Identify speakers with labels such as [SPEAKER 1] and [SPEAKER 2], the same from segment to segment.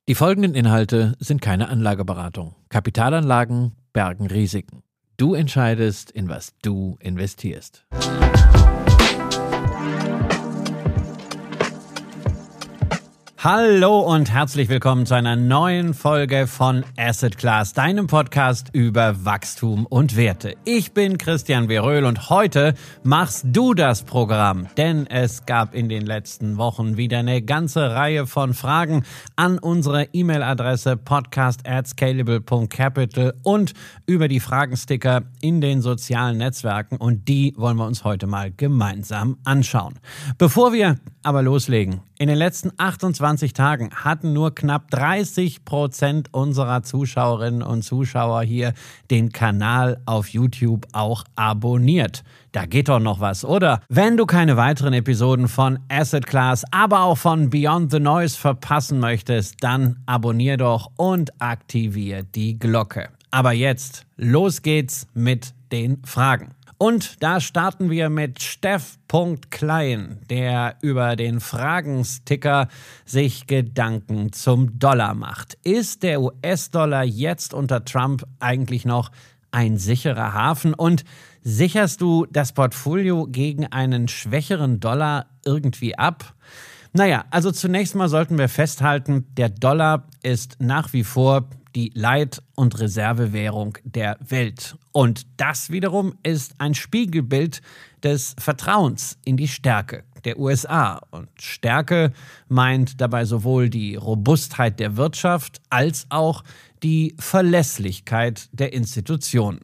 [SPEAKER 1] Die folgenden Inhalte sind keine Anlageberatung. Kapitalanlagen bergen Risiken. Du entscheidest, in was du investierst.
[SPEAKER 2] Hallo und herzlich willkommen zu einer neuen Folge von Asset Class, deinem Podcast über Wachstum und Werte. Ich bin Christian Veröhl und heute machst du das Programm, denn es gab in den letzten Wochen wieder eine ganze Reihe von Fragen an unsere E-Mail-Adresse podcast@scalable.capital und über die Fragensticker in den sozialen Netzwerken und die wollen wir uns heute mal gemeinsam anschauen. Bevor wir aber loslegen, in den letzten 28 Tagen hatten nur knapp 30% unserer Zuschauerinnen und Zuschauer hier den Kanal auf YouTube auch abonniert. Da geht doch noch was, oder? Wenn du keine weiteren Episoden von Asset Class, aber auch von Beyond the Noise verpassen möchtest, dann abonnier doch und aktivier die Glocke. Aber jetzt, los geht's mit den Fragen. Und da starten wir mit Steff.Klein, der über den Fragensticker sich Gedanken zum Dollar macht. Ist der US-Dollar jetzt unter Trump eigentlich noch ein sicherer Hafen? Und sicherst du das Portfolio gegen einen schwächeren Dollar irgendwie ab? Naja, also zunächst mal sollten wir festhalten, der Dollar ist nach wie vor die Leit- und Reservewährung der Welt. Und das wiederum ist ein Spiegelbild des Vertrauens in die Stärke der USA. Und Stärke meint dabei sowohl die Robustheit der Wirtschaft als auch die Verlässlichkeit der Institutionen.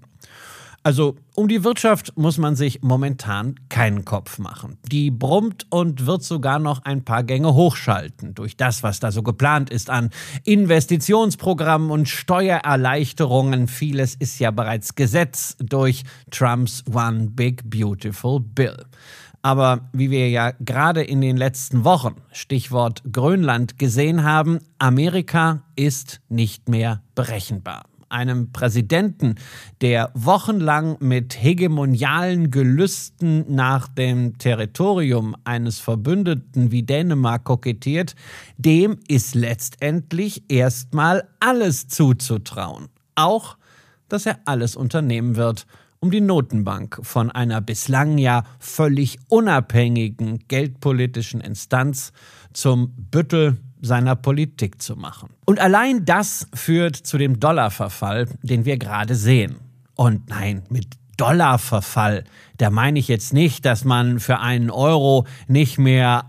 [SPEAKER 2] Also um die Wirtschaft muss man sich momentan keinen Kopf machen. Die brummt und wird sogar noch ein paar Gänge hochschalten durch das, was da so geplant ist an Investitionsprogrammen und Steuererleichterungen. Vieles ist ja bereits Gesetz durch Trumps One Big Beautiful Bill. Aber wie wir ja gerade in den letzten Wochen, Stichwort Grönland, gesehen haben, Amerika ist nicht mehr berechenbar. Einem Präsidenten, der wochenlang mit hegemonialen Gelüsten nach dem Territorium eines Verbündeten wie Dänemark kokettiert, dem ist letztendlich erstmal alles zuzutrauen. Auch, dass er alles unternehmen wird, um die Notenbank von einer bislang ja völlig unabhängigen geldpolitischen Instanz zum Büttel seiner Politik zu machen. Und allein das führt zu dem Dollarverfall, den wir gerade sehen. Und nein, mit Dollarverfall, da meine ich jetzt nicht, dass man für einen Euro nicht mehr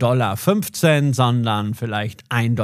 [SPEAKER 2] 1,15 $, sondern vielleicht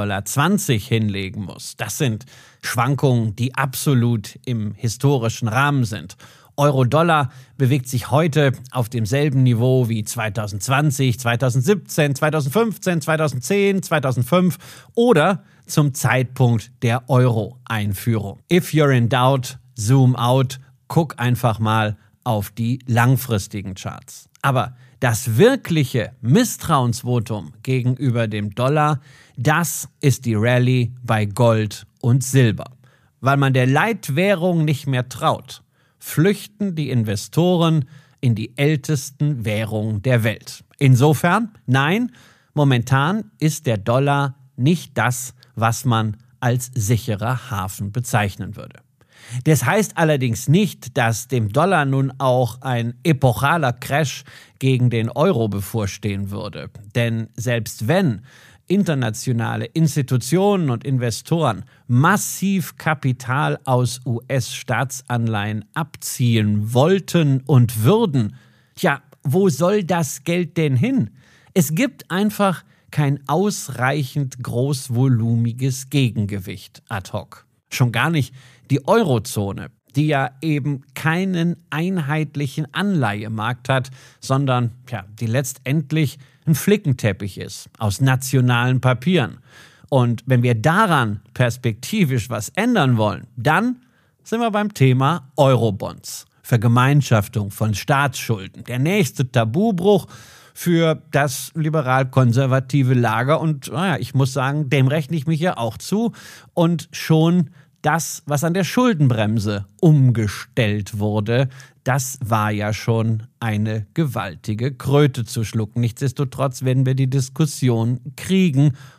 [SPEAKER 2] 1,20 $ hinlegen muss. Das sind Schwankungen, die absolut im historischen Rahmen sind. Euro-Dollar bewegt sich heute auf demselben Niveau wie 2020, 2017, 2015, 2010, 2005 oder zum Zeitpunkt der Euro-Einführung. If you're in doubt, zoom out, guck einfach mal auf die langfristigen Charts. Aber das wirkliche Misstrauensvotum gegenüber dem Dollar, das ist die Rallye bei Gold und Silber. Weil man der Leitwährung nicht mehr traut, flüchten die Investoren in die ältesten Währungen der Welt. Insofern, nein, momentan ist der Dollar nicht das, was man als sicherer Hafen bezeichnen würde. Das heißt allerdings nicht, dass dem Dollar nun auch ein epochaler Crash gegen den Euro bevorstehen würde. Denn selbst wenn internationale Institutionen und Investoren massiv Kapital aus US-Staatsanleihen abziehen wollten und würden, tja, wo soll das Geld denn hin? Es gibt einfach kein ausreichend großvolumiges Gegengewicht ad hoc. Schon gar nicht die Eurozone, die ja eben keinen einheitlichen Anleihemarkt hat, sondern die letztendlich ein Flickenteppich ist aus nationalen Papieren. Und wenn wir daran perspektivisch was ändern wollen, dann sind wir beim Thema Eurobonds. Vergemeinschaftung von Staatsschulden. Der nächste Tabubruch für das liberal-konservative Lager. Und ich muss sagen, dem rechne ich mich ja auch zu. Und schon das, was an der Schuldenbremse umgestellt wurde, das war ja schon eine gewaltige Kröte zu schlucken. Nichtsdestotrotz werden wir die Diskussion kriegen,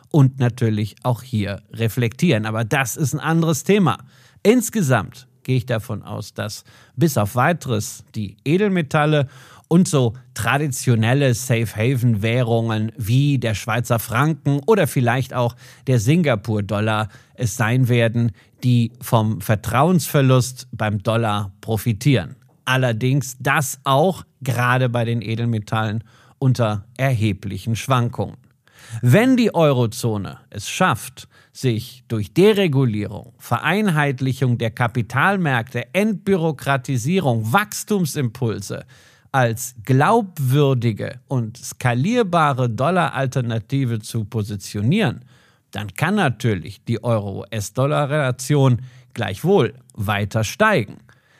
[SPEAKER 2] und natürlich auch hier reflektieren. Aber das ist ein anderes Thema. Insgesamt gehe ich davon aus, dass bis auf Weiteres die Edelmetalle und so traditionelle Safe-Haven-Währungen wie der Schweizer Franken oder vielleicht auch der Singapur-Dollar es sein werden, die vom Vertrauensverlust beim Dollar profitieren. Allerdings das auch gerade bei den Edelmetallen unter erheblichen Schwankungen. Wenn die Eurozone es schafft, sich durch Deregulierung, Vereinheitlichung der Kapitalmärkte, Entbürokratisierung, Wachstumsimpulse als glaubwürdige und skalierbare Dollar-Alternative zu positionieren, dann kann natürlich die Euro-US-Dollar-Relation gleichwohl weiter steigen.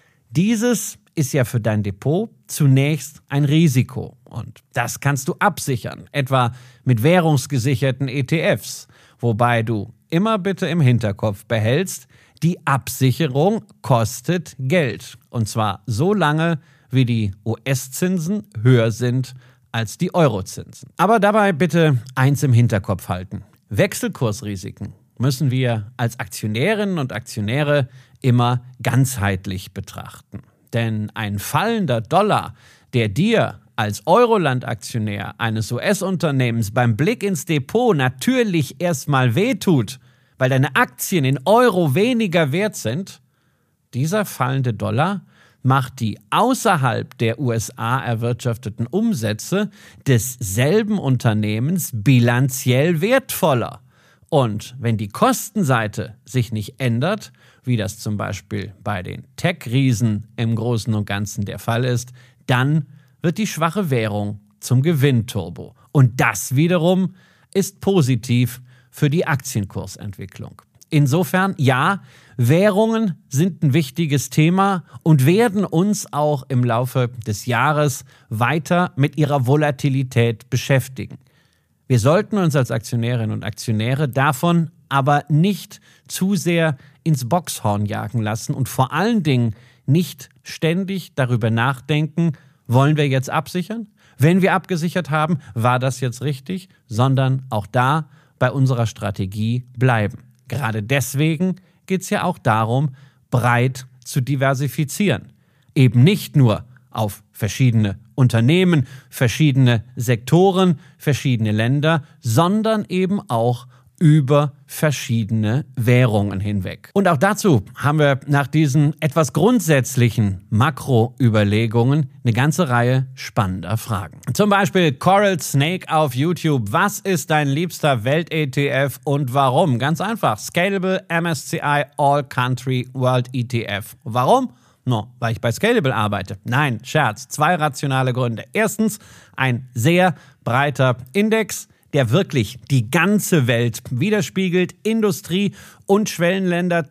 [SPEAKER 2] Dieses ist ja für dein Depot zunächst ein Risiko und das kannst du absichern, etwa mit währungsgesicherten ETFs, wobei du immer bitte im Hinterkopf behältst, die Absicherung kostet Geld und zwar so lange, wie die US-Zinsen höher sind als die Euro-Zinsen. Aber dabei bitte eins im Hinterkopf halten. Wechselkursrisiken müssen wir als Aktionärinnen und Aktionäre immer ganzheitlich betrachten. Denn ein fallender Dollar, der dir als Euroland-Aktionär eines US-Unternehmens beim Blick ins Depot natürlich erstmal wehtut, weil deine Aktien in Euro weniger wert sind, dieser fallende Dollar macht die außerhalb der USA erwirtschafteten Umsätze desselben Unternehmens bilanziell wertvoller. Und wenn die Kostenseite sich nicht ändert, wie das zum Beispiel bei den Tech-Riesen im Großen und Ganzen der Fall ist, dann wird die schwache Währung zum Gewinnturbo. Und das wiederum ist positiv für die Aktienkursentwicklung. Insofern, ja, Währungen sind ein wichtiges Thema und werden uns auch im Laufe des Jahres weiter mit ihrer Volatilität beschäftigen. Wir sollten uns als Aktionärinnen und Aktionäre davon aber nicht zu sehr ins Boxhorn jagen lassen und vor allen Dingen nicht ständig darüber nachdenken, wollen wir jetzt absichern? Wenn wir abgesichert haben, war das jetzt richtig? Sondern auch da bei unserer Strategie bleiben. Gerade deswegen geht es ja auch darum, breit zu diversifizieren. Eben nicht nur auf verschiedene Unternehmen, verschiedene Sektoren, verschiedene Länder, sondern eben auch über verschiedene Währungen hinweg. Und auch dazu haben wir nach diesen etwas grundsätzlichen Makroüberlegungen eine ganze Reihe spannender Fragen. Zum Beispiel Coral Snake auf YouTube. Was ist dein liebster Welt-ETF und warum? Ganz einfach. Scalable MSCI All Country World ETF. Warum? Weil ich bei Scalable arbeite. Nein, Scherz. 2 rationale Gründe. Erstens, ein sehr breiter Index, der wirklich die ganze Welt widerspiegelt. Industrie- und Schwellenländer,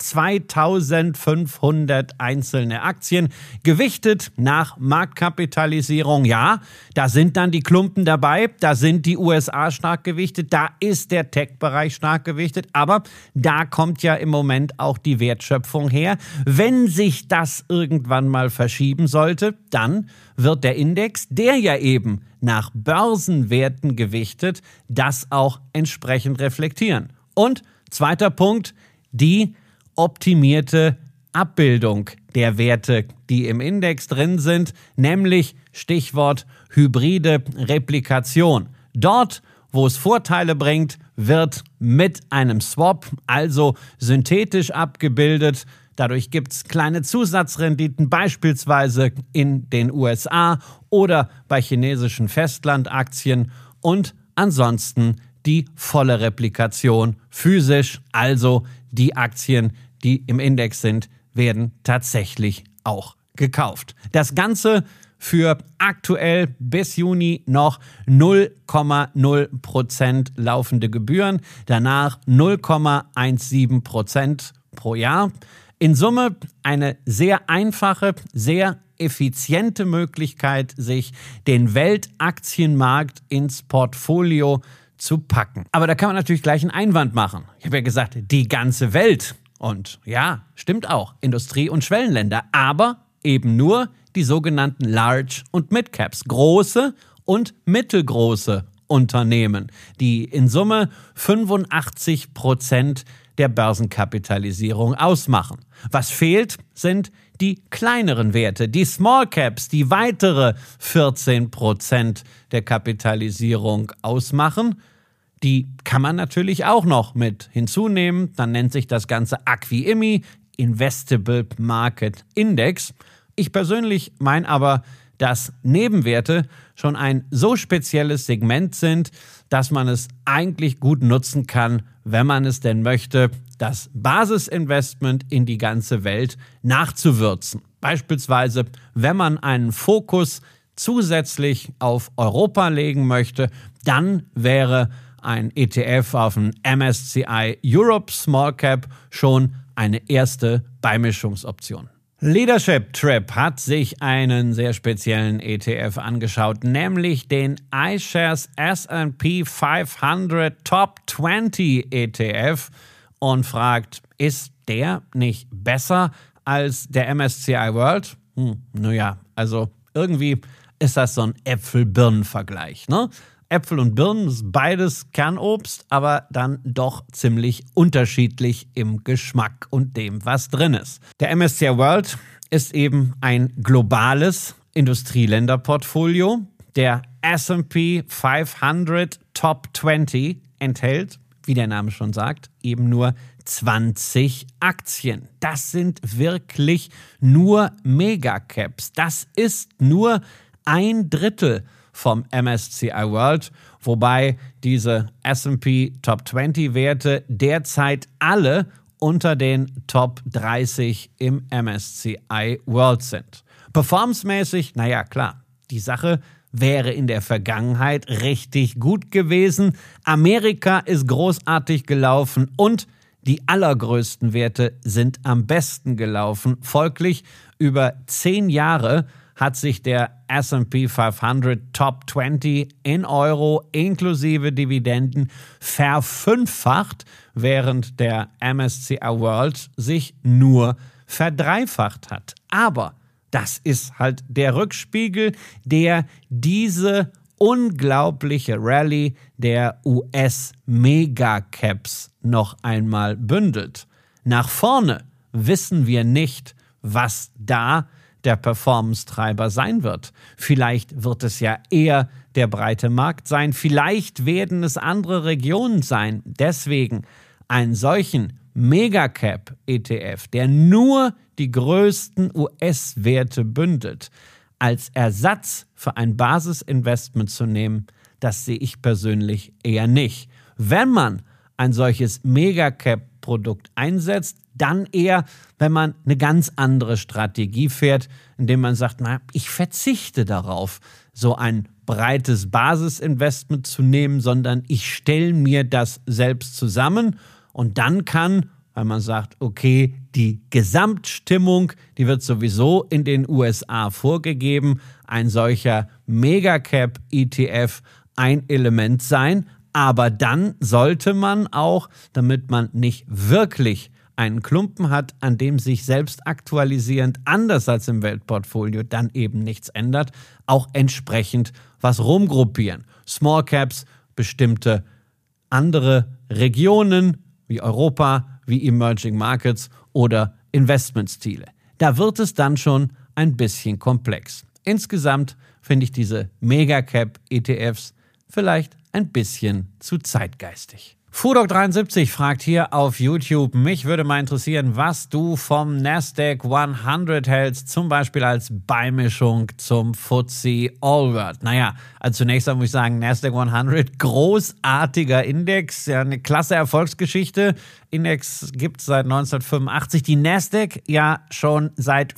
[SPEAKER 2] 2500 einzelne Aktien, gewichtet nach Marktkapitalisierung. Ja, da sind dann die Klumpen dabei, da sind die USA stark gewichtet, da ist der Tech-Bereich stark gewichtet, aber da kommt ja im Moment auch die Wertschöpfung her. Wenn sich das irgendwann mal verschieben sollte, dann wird der Index, der ja eben nach Börsenwerten gewichtet, das auch entsprechend reflektieren. Und zweiter Punkt, die optimierte Abbildung der Werte, die im Index drin sind, nämlich Stichwort hybride Replikation. Dort, wo es Vorteile bringt, wird mit einem Swap, also synthetisch abgebildet. Dadurch gibt es kleine Zusatzrenditen, beispielsweise in den USA oder bei chinesischen Festlandaktien und ansonsten die volle Replikation physisch, also die Aktien, die im Index sind, werden tatsächlich auch gekauft. Das Ganze für aktuell bis Juni noch 0,0% laufende Gebühren, danach 0,17% pro Jahr. In Summe eine sehr einfache, sehr effiziente Möglichkeit, sich den Weltaktienmarkt ins Portfolio zu packen. Aber da kann man natürlich gleich einen Einwand machen. Ich habe ja gesagt, die ganze Welt. Und ja, stimmt auch, Industrie- und Schwellenländer. Aber eben nur die sogenannten Large- und Mid-Caps, große und mittelgroße Unternehmen, die in Summe 85% der Börsenkapitalisierung ausmachen. Was fehlt, sind die kleineren Werte, die Small Caps, die weitere 14% der Kapitalisierung ausmachen. Die kann man natürlich auch noch mit hinzunehmen. Dann nennt sich das Ganze ACWI-IMI, Investable Market Index. Ich persönlich meine aber, dass Nebenwerte schon ein so spezielles Segment sind, dass man es eigentlich gut nutzen kann, wenn man es denn möchte, das Basisinvestment in die ganze Welt nachzuwürzen. Beispielsweise, wenn man einen Fokus zusätzlich auf Europa legen möchte, dann wäre ein ETF auf den MSCI Europe Small Cap schon eine erste Beimischungsoption. Leadership Trip hat sich einen sehr speziellen ETF angeschaut, nämlich den iShares S&P 500 Top 20 ETF und fragt, ist der nicht besser als der MSCI World? Naja, also irgendwie ist das so ein Äpfel-Birnen-Vergleich, ne? Äpfel und Birnen ist beides Kernobst, aber dann doch ziemlich unterschiedlich im Geschmack und dem, was drin ist. Der MSCI World ist eben ein globales Industrieländerportfolio. Der S&P 500 Top 20 enthält, wie der Name schon sagt, eben nur 20 Aktien. Das sind wirklich nur Megacaps. Das ist nur 1/3 vom MSCI World, wobei diese S&P Top 20 Werte derzeit alle unter den Top 30 im MSCI World sind. Performancemäßig, naja klar, die Sache wäre in der Vergangenheit richtig gut gewesen. Amerika ist großartig gelaufen und die allergrößten Werte sind am besten gelaufen. Folglich über 10 Jahre hat sich der S&P 500 Top 20 in Euro inklusive Dividenden verfünffacht, während der MSCI World sich nur verdreifacht hat. Aber das ist halt der Rückspiegel, der diese unglaubliche Rallye der US-Megacaps noch einmal bündelt. Nach vorne wissen wir nicht, was da der Performance-Treiber sein wird. Vielleicht wird es ja eher der breite Markt sein, vielleicht werden es andere Regionen sein. Deswegen einen solchen Megacap-ETF, der nur die größten US-Werte bündelt, als Ersatz für ein Basisinvestment zu nehmen, das sehe ich persönlich eher nicht. Wenn man ein solches Megacap-Produkt einsetzt, dann eher, wenn man eine ganz andere Strategie fährt, indem man sagt, na, ich verzichte darauf, so ein breites Basisinvestment zu nehmen, sondern ich stelle mir das selbst zusammen und dann kann, weil man sagt, okay, die Gesamtstimmung, die wird sowieso in den USA vorgegeben, ein solcher Megacap-ETF ein Element sein, aber dann sollte man auch, damit man nicht wirklich einen Klumpen hat, an dem sich selbst aktualisierend, anders als im Weltportfolio, dann eben nichts ändert, auch entsprechend was rumgruppieren. Small Caps, bestimmte andere Regionen wie Europa, wie Emerging Markets oder Investmentstile. Da wird es dann schon ein bisschen komplex. Insgesamt finde ich diese Megacap-ETFs vielleicht ein bisschen zu zeitgeistig. Fudok73 fragt hier auf YouTube, mich würde mal interessieren, was du vom Nasdaq 100 hältst, zum Beispiel als Beimischung zum FTSE All-World. Naja, also zunächst einmal muss ich sagen, Nasdaq 100, großartiger Index, ja eine klasse Erfolgsgeschichte. Index gibt es seit 1985, die Nasdaq ja schon seit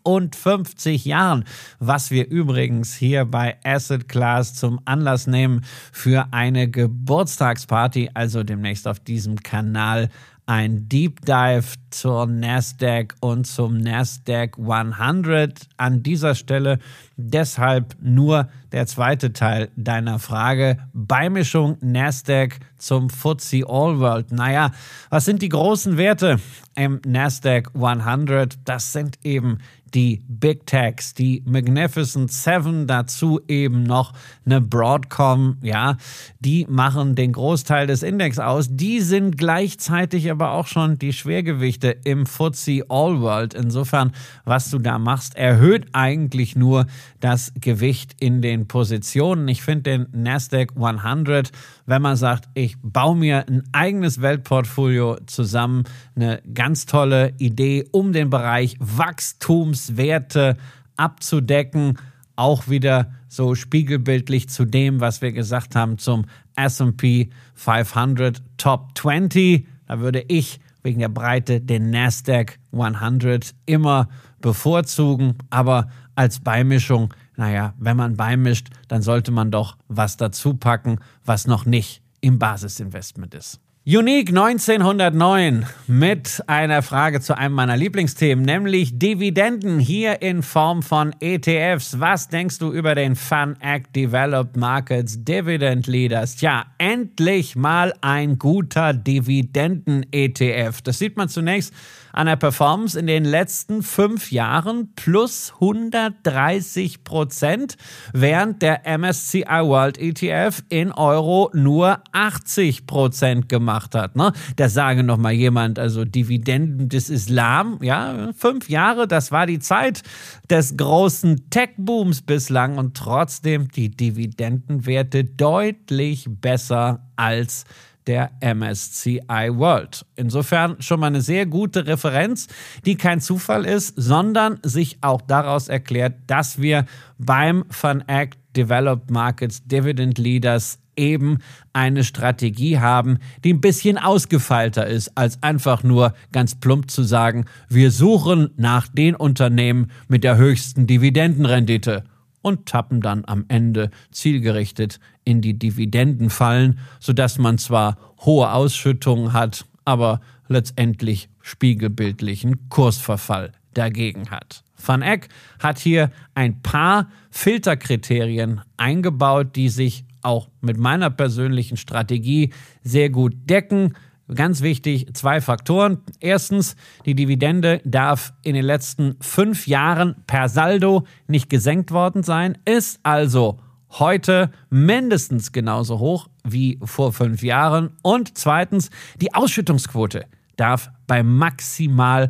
[SPEAKER 2] 55 Jahren, was wir übrigens hier bei Asset Class zum Anlass nehmen für eine Geburtstagsparty, also demnächst auf diesem Kanal ein Deep Dive zur Nasdaq und zum Nasdaq 100. An dieser Stelle deshalb nur der zweite Teil deiner Frage. Beimischung Nasdaq zum FTSE All World. Naja, was sind die großen Werte im Nasdaq 100? Das sind eben die Big Techs, die Magnificent Seven, dazu eben noch eine Broadcom, ja, die machen den Großteil des Index aus. Die sind gleichzeitig aber auch schon die Schwergewichte im FTSE All World. Insofern, was du da machst, erhöht eigentlich nur das Gewicht in den Positionen. Ich finde den Nasdaq 100, wenn man sagt, ich baue mir ein eigenes Weltportfolio zusammen, eine ganz tolle Idee, um den Bereich Wachstumswerte abzudecken. Auch wieder so spiegelbildlich zu dem, was wir gesagt haben zum S&P 500 Top 20. Da würde ich wegen der Breite den Nasdaq 100 immer bevorzugen, aber als Beimischung, naja, wenn man beimischt, dann sollte man doch was dazu packen, was noch nicht im Basisinvestment ist. Unique 1909 mit einer Frage zu einem meiner Lieblingsthemen, nämlich Dividenden hier in Form von ETFs. Was denkst du über den FANAC Developed Markets Dividend Leaders? Tja, endlich mal ein guter Dividenden-ETF. Das sieht man zunächst an der Performance in den letzten 5 Jahren plus 130%, während der MSCI World ETF in Euro nur 80% gemacht hat. Ne? Da sage noch mal jemand, also Dividenden des Islam, ja, 5 Jahre, das war die Zeit des großen Tech-Booms bislang und trotzdem die Dividendenwerte deutlich besser als der MSCI World. Insofern schon mal eine sehr gute Referenz, die kein Zufall ist, sondern sich auch daraus erklärt, dass wir beim FANAC Developed Markets Dividend Leaders eben eine Strategie haben, die ein bisschen ausgefeilter ist, als einfach nur ganz plump zu sagen, wir suchen nach den Unternehmen mit der höchsten Dividendenrendite und tappen dann am Ende zielgerichtet in die Dividendenfallen, sodass man zwar hohe Ausschüttungen hat, aber letztendlich spiegelbildlichen Kursverfall dagegen hat. FANAC hat hier ein paar Filterkriterien eingebaut, die sich auch mit meiner persönlichen Strategie sehr gut decken. Ganz wichtig, 2 Faktoren. Erstens, die Dividende darf in den letzten 5 Jahren per Saldo nicht gesenkt worden sein, ist also heute mindestens genauso hoch wie vor 5 Jahren. Und zweitens, die Ausschüttungsquote darf bei maximal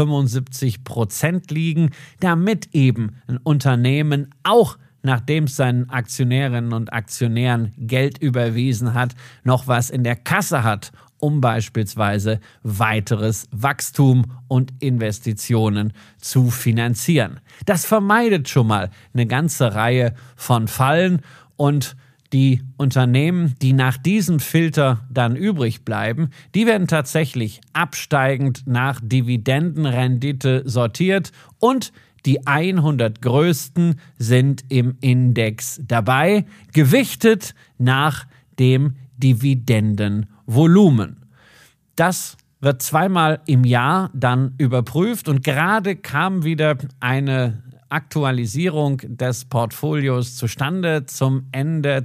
[SPEAKER 2] 75% liegen, damit eben ein Unternehmen auch nachdem es seinen Aktionärinnen und Aktionären Geld überwiesen hat, noch was in der Kasse hat, um beispielsweise weiteres Wachstum und Investitionen zu finanzieren. Das vermeidet schon mal eine ganze Reihe von Fallen und die Unternehmen, die nach diesem Filter dann übrig bleiben, die werden tatsächlich absteigend nach Dividendenrendite sortiert und die 100 größten sind im Index dabei, gewichtet nach dem Dividendenvolumen. Das wird 2-mal im Jahr dann überprüft und gerade kam wieder eine Aktualisierung des Portfolios zustande zum Ende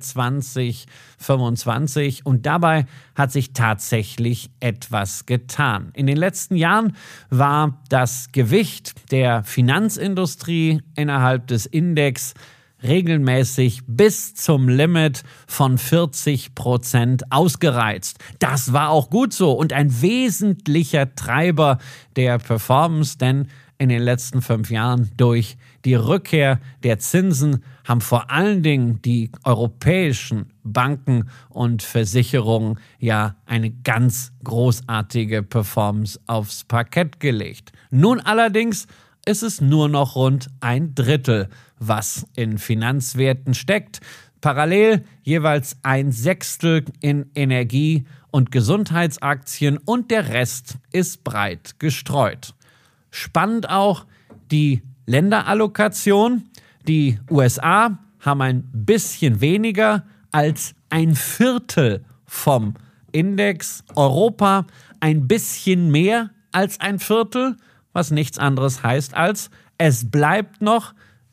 [SPEAKER 2] 2025 und dabei hat sich tatsächlich etwas getan. In den letzten Jahren war das Gewicht der Finanzindustrie innerhalb des Index regelmäßig bis zum Limit von 40% ausgereizt. Das war auch gut so und ein wesentlicher Treiber der Performance, denn in den letzten 5 Jahren durch die Rückkehr der Zinsen haben vor allen Dingen die europäischen Banken und Versicherungen ja eine ganz großartige Performance aufs Parkett gelegt. Nun allerdings ist es nur noch rund 1/3, was in Finanzwerten steckt. Parallel jeweils 1/6 in Energie- und Gesundheitsaktien und der Rest ist breit gestreut. Spannend auch die Länderallokation. Die USA haben ein bisschen weniger als 1/4 vom Index. Europa ein bisschen mehr als 1/4, was nichts anderes heißt als, es bleibt noch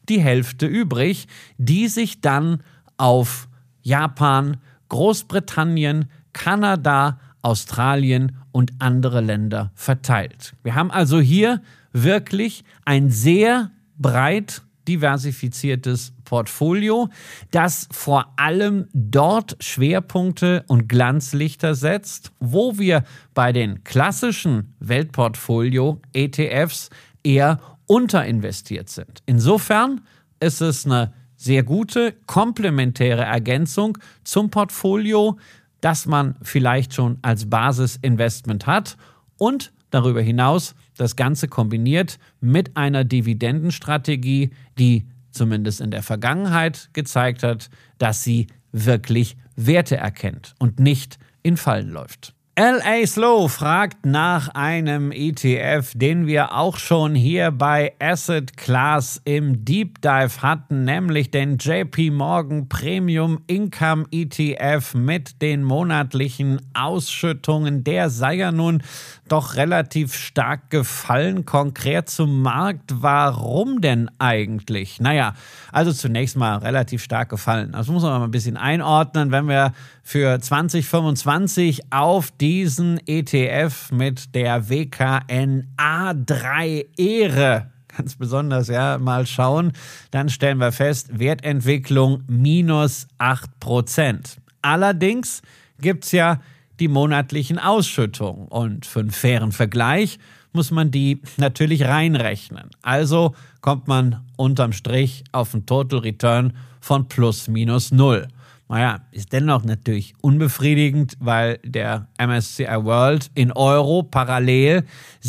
[SPEAKER 2] die Hälfte übrig, die sich dann auf Japan, Großbritannien, Kanada, Australien und andere Länder verteilt. Wir haben also hier wirklich ein sehr breit diversifiziertes Portfolio, das vor allem dort Schwerpunkte und Glanzlichter setzt, wo wir bei den klassischen Weltportfolio-ETFs eher unterinvestiert sind. Insofern ist es eine sehr gute komplementäre Ergänzung zum Portfolio, das man vielleicht schon als Basisinvestment hat und darüber hinaus das Ganze kombiniert mit einer Dividendenstrategie, die zumindest in der Vergangenheit gezeigt hat, dass sie wirklich Werte erkennt und nicht in Fallen läuft. L.A. Slow fragt nach einem ETF, den wir auch schon hier bei Asset Class im Deep Dive hatten, nämlich den JP Morgan Premium Income ETF mit den monatlichen Ausschüttungen. Der sei ja nun doch relativ stark gefallen, konkret zum Markt. Warum denn eigentlich? Naja, also zunächst mal relativ stark gefallen. Das muss man mal ein bisschen einordnen, wenn wir für 2025 auf diesen ETF mit der WKN A3 Ehre ganz besonders mal schauen, dann stellen wir fest, Wertentwicklung minus 8%. Allerdings gibt es ja die monatlichen Ausschüttungen und für einen fairen Vergleich muss man die natürlich reinrechnen. Also kommt man unterm Strich auf einen Total Return von plus minus 0. Naja, ist dennoch natürlich unbefriedigend, weil der MSCI World in Euro parallel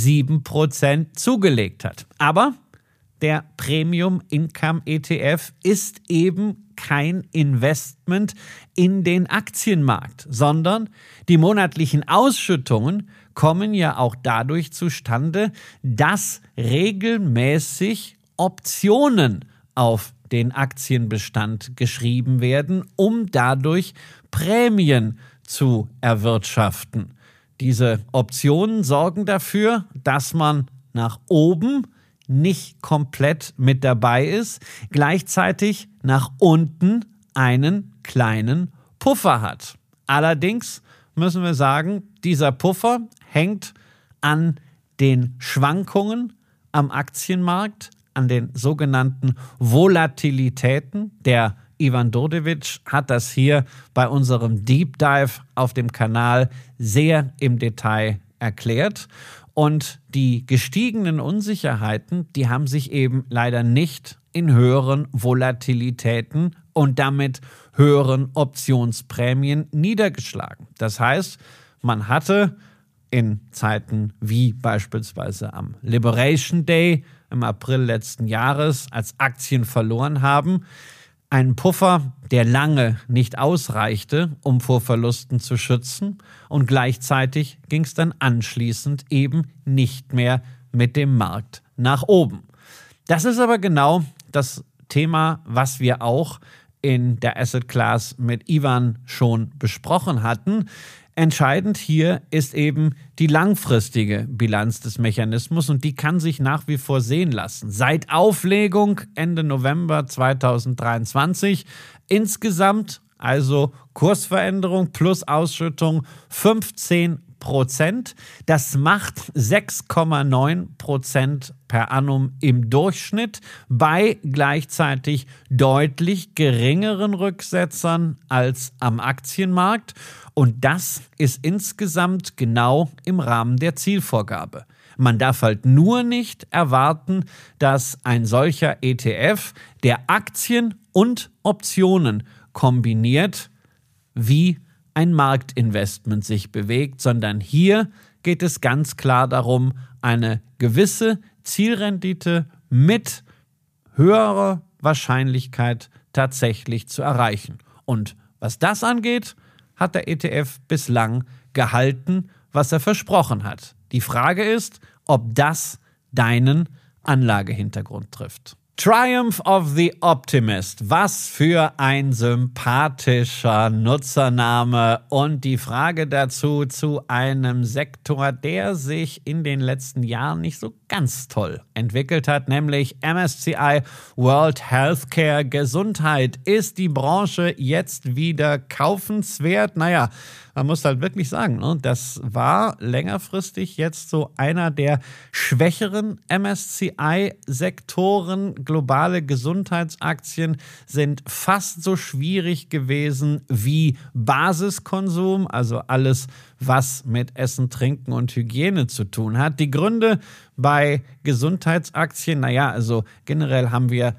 [SPEAKER 2] 7% zugelegt hat. Aber der Premium Income ETF ist eben kein Investment in den Aktienmarkt, sondern die monatlichen Ausschüttungen kommen ja auch dadurch zustande, dass regelmäßig Optionen auf den Aktienbestand geschrieben werden, um dadurch Prämien zu erwirtschaften. Diese Optionen sorgen dafür, dass man nach oben nicht komplett mit dabei ist, gleichzeitig nach unten einen kleinen Puffer hat. Allerdings müssen wir sagen, dieser Puffer hängt an den Schwankungen am Aktienmarkt, an den sogenannten Volatilitäten. Der Ivan Đurđević hat das hier bei unserem Deep Dive auf dem Kanal sehr im Detail erklärt. Und die gestiegenen Unsicherheiten, die haben sich eben leider nicht in höheren Volatilitäten und damit höheren Optionsprämien niedergeschlagen. Das heißt, man hatte in Zeiten wie beispielsweise am Liberation Day im April letzten Jahres, als Aktien verloren haben, einen Puffer, der lange nicht ausreichte, um vor Verlusten zu schützen, und gleichzeitig ging es dann anschließend eben nicht mehr mit dem Markt nach oben. Das ist aber genau das Thema, was wir auch in der Asset Class mit Ivan schon besprochen hatten. Entscheidend hier ist eben die langfristige Bilanz des Mechanismus und die kann sich nach wie vor sehen lassen. Seit Auflegung Ende November 2023 insgesamt, also Kursveränderung plus Ausschüttung 15%. Das macht 6,9% per annum im Durchschnitt bei gleichzeitig deutlich geringeren Rücksetzern als am Aktienmarkt. Und das ist insgesamt genau im Rahmen der Zielvorgabe. Man darf halt nur nicht erwarten, dass ein solcher ETF, der Aktien und Optionen kombiniert, wie ein Marktinvestment sich bewegt, sondern hier geht es ganz klar darum, eine gewisse Zielrendite mit höherer Wahrscheinlichkeit tatsächlich zu erreichen. Und was das angeht, hat der ETF bislang gehalten, was er versprochen hat. Die Frage ist, ob das deinen Anlagehintergrund trifft. Triumph of the Optimist. Was für ein sympathischer Nutzername. Und die Frage dazu zu einem Sektor, der sich in den letzten Jahren nicht so ganz toll entwickelt hat, nämlich MSCI World Healthcare Gesundheit. Ist die Branche jetzt wieder kaufenswert? Naja, man muss halt wirklich sagen, ne, das war längerfristig jetzt so einer der schwächeren MSCI-Sektoren. Globale Gesundheitsaktien sind fast so schwierig gewesen wie Basiskonsum, also alles, was mit Essen, Trinken und Hygiene zu tun hat. Die Gründe bei Gesundheitsaktien, naja, also generell haben wir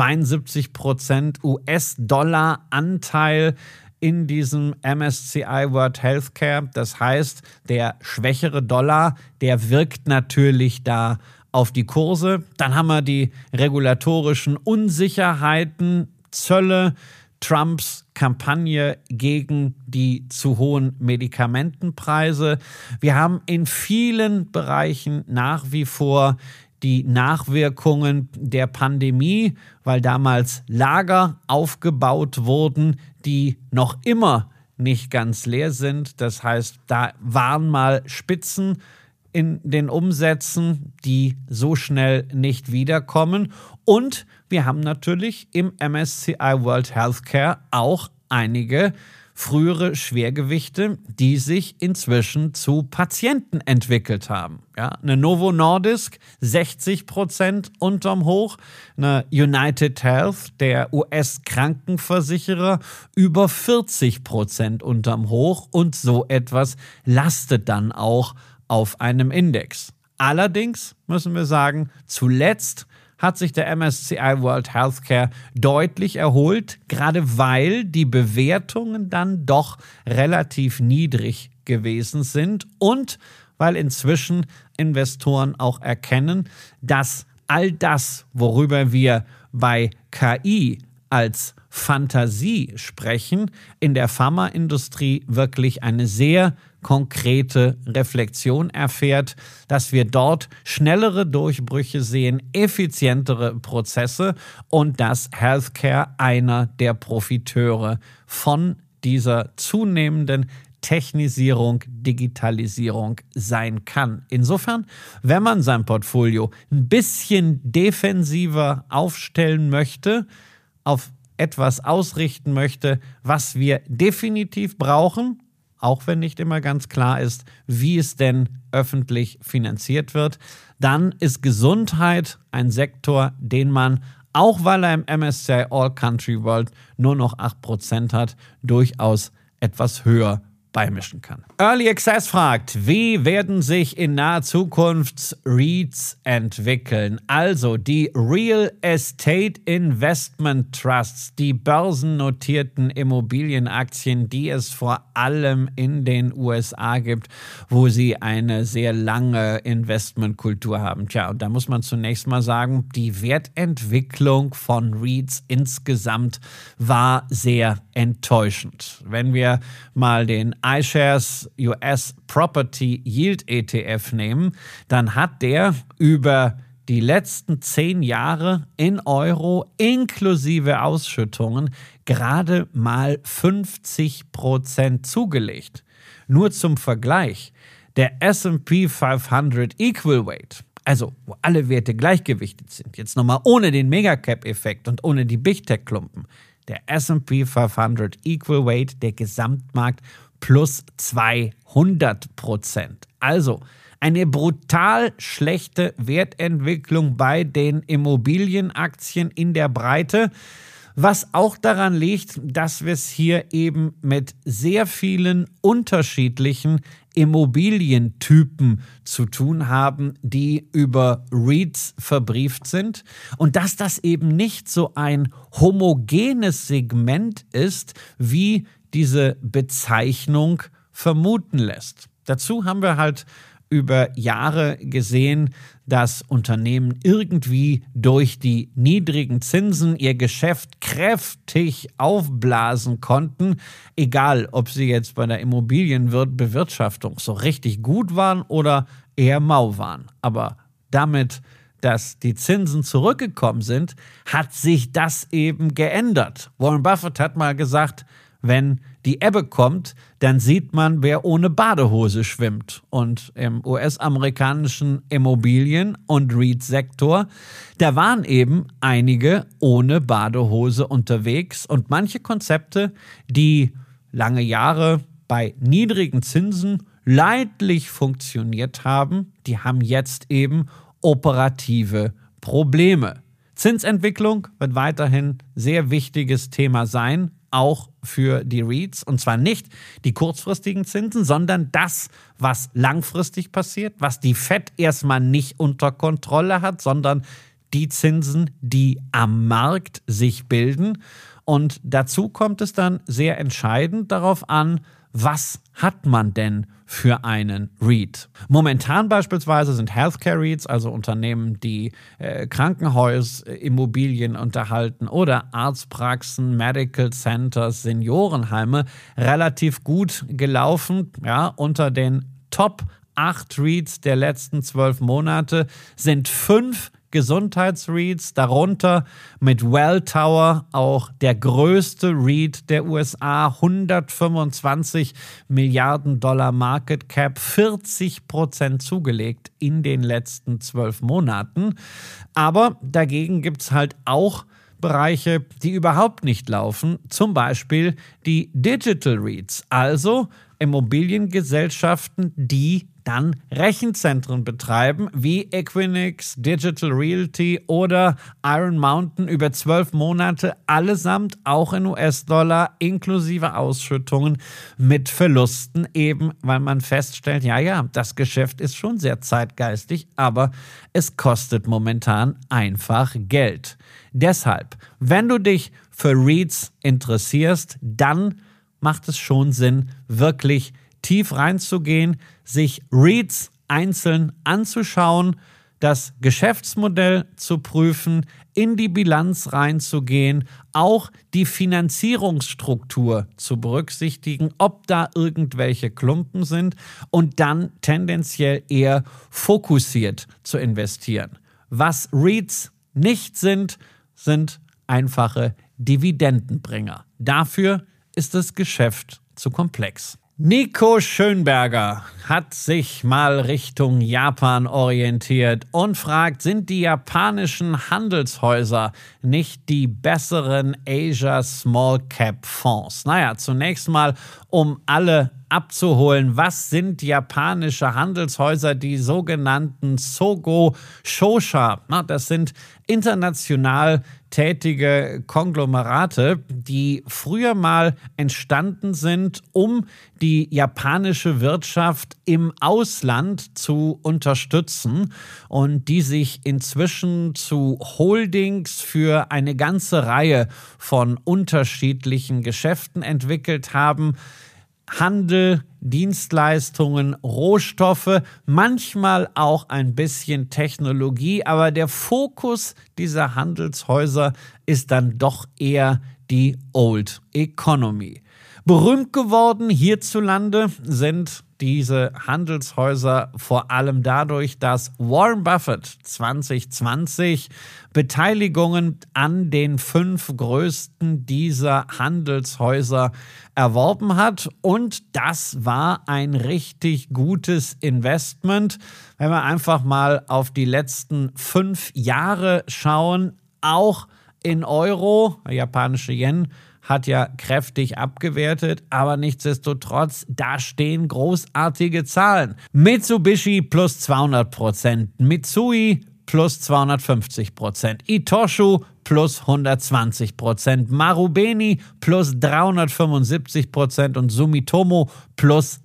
[SPEAKER 2] 72% US-Dollar-Anteil in diesem MSCI World Healthcare. Das heißt, der schwächere Dollar, der wirkt natürlich da auf die Kurse. Dann haben wir die regulatorischen Unsicherheiten, Zölle, Trumps Kampagne gegen die zu hohen Medikamentenpreise. Wir haben in vielen Bereichen nach wie vor die Nachwirkungen der Pandemie, weil damals Lager aufgebaut wurden, die noch immer nicht ganz leer sind. Das heißt, da waren mal Spitzen in den Umsätzen, die so schnell nicht wiederkommen. Und wir haben natürlich im MSCI World Healthcare auch einige frühere Schwergewichte, die sich inzwischen zu Patienten entwickelt haben. Ja, eine Novo Nordisk, 60% unterm Hoch, eine United Health, der US-Krankenversicherer, über 40% unterm Hoch, und so etwas lastet dann auch auf einem Index. Allerdings müssen wir sagen, zuletzt hat sich der MSCI World Healthcare deutlich erholt, gerade weil die Bewertungen dann doch relativ niedrig gewesen sind und weil inzwischen Investoren auch erkennen, dass all das, worüber wir bei KI als Fantasie sprechen, in der Pharmaindustrie wirklich eine sehr konkrete Reflexion erfährt, dass wir dort schnellere Durchbrüche sehen, effizientere Prozesse und dass Healthcare einer der Profiteure von dieser zunehmenden Technisierung, Digitalisierung sein kann. Insofern, wenn man sein Portfolio ein bisschen defensiver aufstellen möchte, auf etwas ausrichten möchte, was wir definitiv brauchen, auch wenn nicht immer ganz klar ist, wie es denn öffentlich finanziert wird, dann ist Gesundheit ein Sektor, den man, auch weil er im MSCI All Country World nur noch 8% hat, durchaus etwas höher beimischen kann. Early Access fragt, wie werden sich in naher Zukunft REITs entwickeln? Also die Real Estate Investment Trusts, die börsennotierten Immobilienaktien, die es vor allem in den USA gibt, wo sie eine sehr lange Investmentkultur haben. Tja, und da muss man zunächst mal sagen, die Wertentwicklung von REITs insgesamt war sehr enttäuschend. Wenn wir mal den iShares US Property Yield ETF nehmen, dann hat der über die letzten 10 Jahre in Euro inklusive Ausschüttungen gerade mal 50% zugelegt. Nur zum Vergleich, der S&P 500 Equal Weight, also wo alle Werte gleichgewichtet sind, jetzt nochmal ohne den Megacap-Effekt und ohne die Big Tech-Klumpen, der S&P 500 Equal Weight, der Gesamtmarkt, plus 200%. Also eine brutal schlechte Wertentwicklung bei den Immobilienaktien in der Breite, was auch daran liegt, dass wir es hier eben mit sehr vielen unterschiedlichen Immobilientypen zu tun haben, die über REITs verbrieft sind und dass das eben nicht so ein homogenes Segment ist, wie diese Bezeichnung vermuten lässt. Dazu haben wir halt über Jahre gesehen, dass Unternehmen irgendwie durch die niedrigen Zinsen ihr Geschäft kräftig aufblasen konnten, egal ob sie jetzt bei der Immobilienbewirtschaftung so richtig gut waren oder eher mau waren. Aber damit dass die Zinsen zurückgekommen sind, hat sich das eben geändert. Warren Buffett hat mal gesagt, wenn die Ebbe kommt, dann sieht man, wer ohne Badehose schwimmt. Und im US-amerikanischen Immobilien- und REIT-Sektor, da waren eben einige ohne Badehose unterwegs. Und manche Konzepte, die lange Jahre bei niedrigen Zinsen leidlich funktioniert haben, die haben jetzt eben operative Probleme. Zinsentwicklung wird weiterhin sehr wichtiges Thema sein, auch für die REITs. Und zwar nicht die kurzfristigen Zinsen, sondern das, was langfristig passiert, was die Fed erstmal nicht unter Kontrolle hat, sondern die Zinsen, die am Markt sich bilden. Und dazu kommt es dann sehr entscheidend darauf an, was hat man denn für einen REIT? Momentan beispielsweise sind Healthcare-REITs, also Unternehmen, die Krankenhausimmobilien unterhalten oder Arztpraxen, Medical Centers, Seniorenheime, relativ gut gelaufen. Ja, unter den Top 8 REITs der letzten 12 Monate sind 5 Gesundheits-REITs, darunter mit Welltower auch der größte REIT der USA, 125 Milliarden Dollar Market Cap, 40% zugelegt in den letzten 12 Monaten. Aber dagegen gibt es halt auch Bereiche, die überhaupt nicht laufen, zum Beispiel die Digital REITs, also Immobiliengesellschaften, die dann Rechenzentren betreiben, wie Equinix, Digital Realty oder Iron Mountain über 12 Monate, allesamt auch in US-Dollar, inklusive Ausschüttungen mit Verlusten, eben weil man feststellt, ja, das Geschäft ist schon sehr zeitgeistig, aber es kostet momentan einfach Geld. Deshalb, wenn du dich für REITs interessierst, dann macht es schon Sinn, wirklich tief reinzugehen, sich REITs einzeln anzuschauen, das Geschäftsmodell zu prüfen, in die Bilanz reinzugehen, auch die Finanzierungsstruktur zu berücksichtigen, ob da irgendwelche Klumpen sind und dann tendenziell eher fokussiert zu investieren. Was REITs nicht sind, sind einfache Dividendenbringer. Dafür ist das Geschäft zu komplex. Nico Schönberger hat sich mal Richtung Japan orientiert und fragt, sind die japanischen Handelshäuser nicht die besseren Asia Small Cap Fonds? Naja, zunächst mal, um alle abzuholen, was sind japanische Handelshäuser, die sogenannten Sogo Shosha? Das sind international tätige Konglomerate, die früher mal entstanden sind, um die japanische Wirtschaft im Ausland zu unterstützen und die sich inzwischen zu Holdings für eine ganze Reihe von unterschiedlichen Geschäften entwickelt haben. Handel, Dienstleistungen, Rohstoffe, manchmal auch ein bisschen Technologie, aber der Fokus dieser Handelshäuser ist dann doch eher die Old Economy. Berühmt geworden hierzulande sind diese Handelshäuser vor allem dadurch, dass Warren Buffett 2020 Beteiligungen an den 5 größten dieser Handelshäuser erworben hat. Und das war ein richtig gutes Investment. Wenn wir einfach mal auf die letzten 5 Jahre schauen, auch in Euro, der japanische Yen hat ja kräftig abgewertet, aber nichtsdestotrotz, da stehen großartige Zahlen. Mitsubishi plus 200%, Mitsui plus 250%, Itoshu plus 120%, Marubeni plus 375% und Sumitomo plus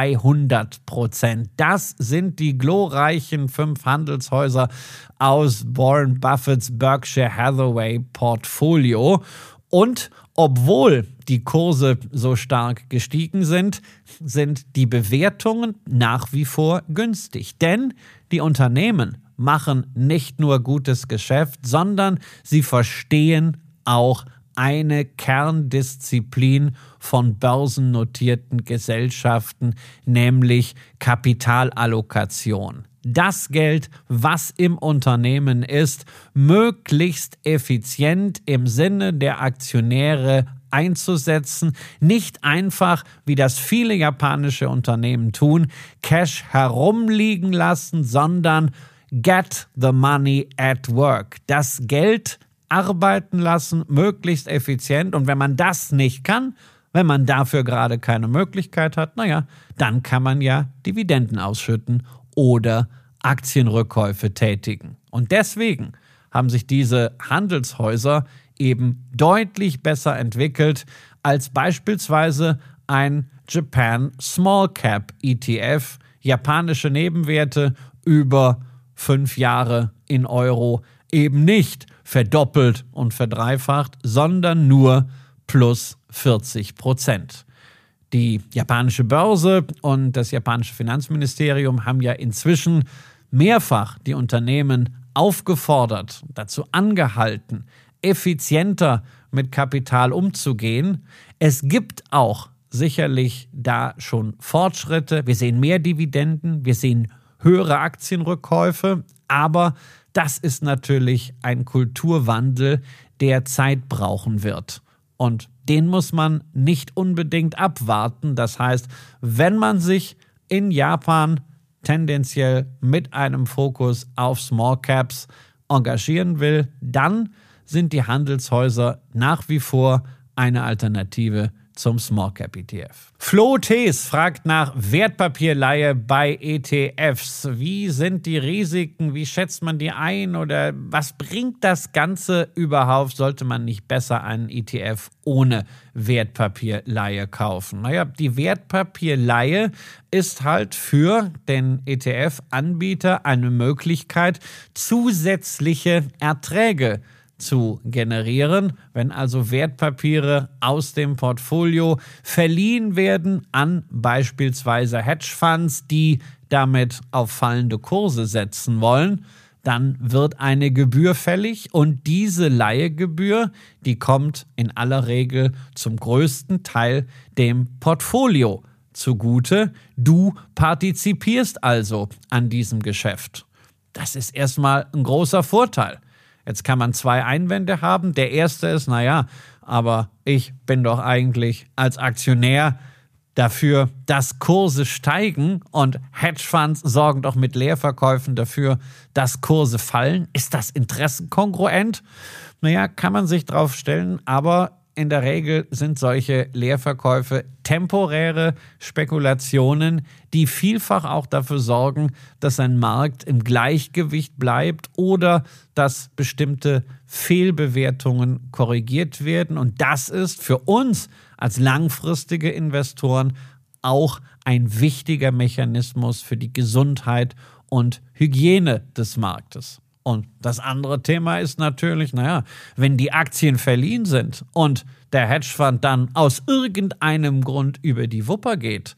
[SPEAKER 2] 200%. Das sind die glorreichen 5 Handelshäuser aus Warren Buffetts Berkshire Hathaway Portfolio. Und obwohl die Kurse so stark gestiegen sind, sind die Bewertungen nach wie vor günstig. Denn die Unternehmen machen nicht nur gutes Geschäft, sondern sie verstehen auch eine Kerndisziplin von börsennotierten Gesellschaften, nämlich Kapitalallokation. das Geld, was im Unternehmen ist, möglichst effizient im Sinne der Aktionäre einzusetzen, nicht einfach, wie das viele japanische Unternehmen tun, Cash herumliegen lassen, sondern get the money at work. Das Geld arbeiten lassen, möglichst effizient. Und wenn man das nicht kann, wenn man dafür gerade keine Möglichkeit hat, dann kann man ja Dividenden ausschütten oder Aktienrückkäufe tätigen. Und deswegen haben sich diese Handelshäuser eben deutlich besser entwickelt als beispielsweise ein Japan Small Cap ETF, japanische Nebenwerte über 5 Jahre in Euro eben nicht verdoppelt und verdreifacht, sondern nur plus 40%. Die japanische Börse und das japanische Finanzministerium haben ja inzwischen mehrfach die Unternehmen aufgefordert, dazu angehalten, effizienter mit Kapital umzugehen. Es gibt auch sicherlich da schon Fortschritte. Wir sehen mehr Dividenden, wir sehen höhere Aktienrückkäufe, aber das ist natürlich ein Kulturwandel, der Zeit brauchen wird. Und den muss man nicht unbedingt abwarten. Das heißt, wenn man sich in Japan tendenziell mit einem Fokus auf Small Caps engagieren will, dann sind die Handelshäuser nach wie vor eine Alternative zum Small Cap ETF. Flo Thees fragt nach Wertpapierleihe bei ETFs. Wie sind die Risiken? Wie schätzt man die ein? Oder was bringt das Ganze überhaupt? Sollte man nicht besser einen ETF ohne Wertpapierleihe kaufen? Die Wertpapierleihe ist halt für den ETF-Anbieter eine Möglichkeit, zusätzliche Erträge zu generieren, wenn also Wertpapiere aus dem Portfolio verliehen werden an beispielsweise Hedgefonds, die damit auf fallende Kurse setzen wollen, dann wird eine Gebühr fällig und diese Leihgebühr, die kommt in aller Regel zum größten Teil dem Portfolio zugute. Du partizipierst also an diesem Geschäft. Das ist erstmal ein großer Vorteil. Jetzt kann man 2 Einwände haben. Der erste ist, aber ich bin doch eigentlich als Aktionär dafür, dass Kurse steigen und Hedgefonds sorgen doch mit Leerverkäufen dafür, dass Kurse fallen. Ist das interessenkongruent? Kann man sich drauf stellen, aber in der Regel sind solche Leerverkäufe temporäre Spekulationen, die vielfach auch dafür sorgen, dass ein Markt im Gleichgewicht bleibt oder dass bestimmte Fehlbewertungen korrigiert werden. Und das ist für uns als langfristige Investoren auch ein wichtiger Mechanismus für die Gesundheit und Hygiene des Marktes. Und das andere Thema ist natürlich, wenn die Aktien verliehen sind und der Hedgefonds dann aus irgendeinem Grund über die Wupper geht,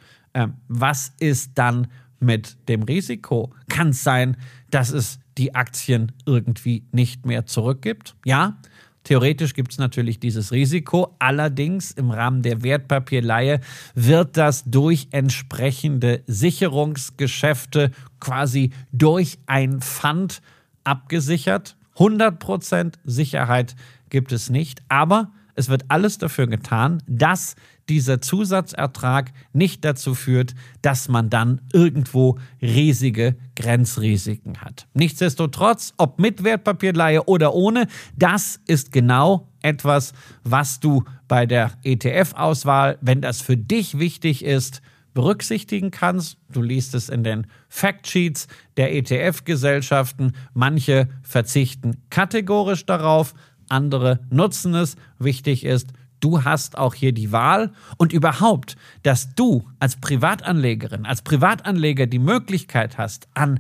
[SPEAKER 2] was ist dann mit dem Risiko? Kann es sein, dass es die Aktien irgendwie nicht mehr zurückgibt? Ja, theoretisch gibt es natürlich dieses Risiko. Allerdings im Rahmen der Wertpapierleihe wird das durch entsprechende Sicherungsgeschäfte quasi durch ein Fund abgesichert. 100% Sicherheit gibt es nicht, aber es wird alles dafür getan, dass dieser Zusatzertrag nicht dazu führt, dass man dann irgendwo riesige Grenzrisiken hat. Nichtsdestotrotz, ob mit Wertpapierleihe oder ohne, das ist genau etwas, was du bei der ETF-Auswahl, wenn das für dich wichtig ist, berücksichtigen kannst. Du liest es in den Factsheets der ETF-Gesellschaften. Manche verzichten kategorisch darauf, andere nutzen es. Wichtig ist, du hast auch hier die Wahl und überhaupt, dass du als Privatanlegerin, als Privatanleger die Möglichkeit hast, an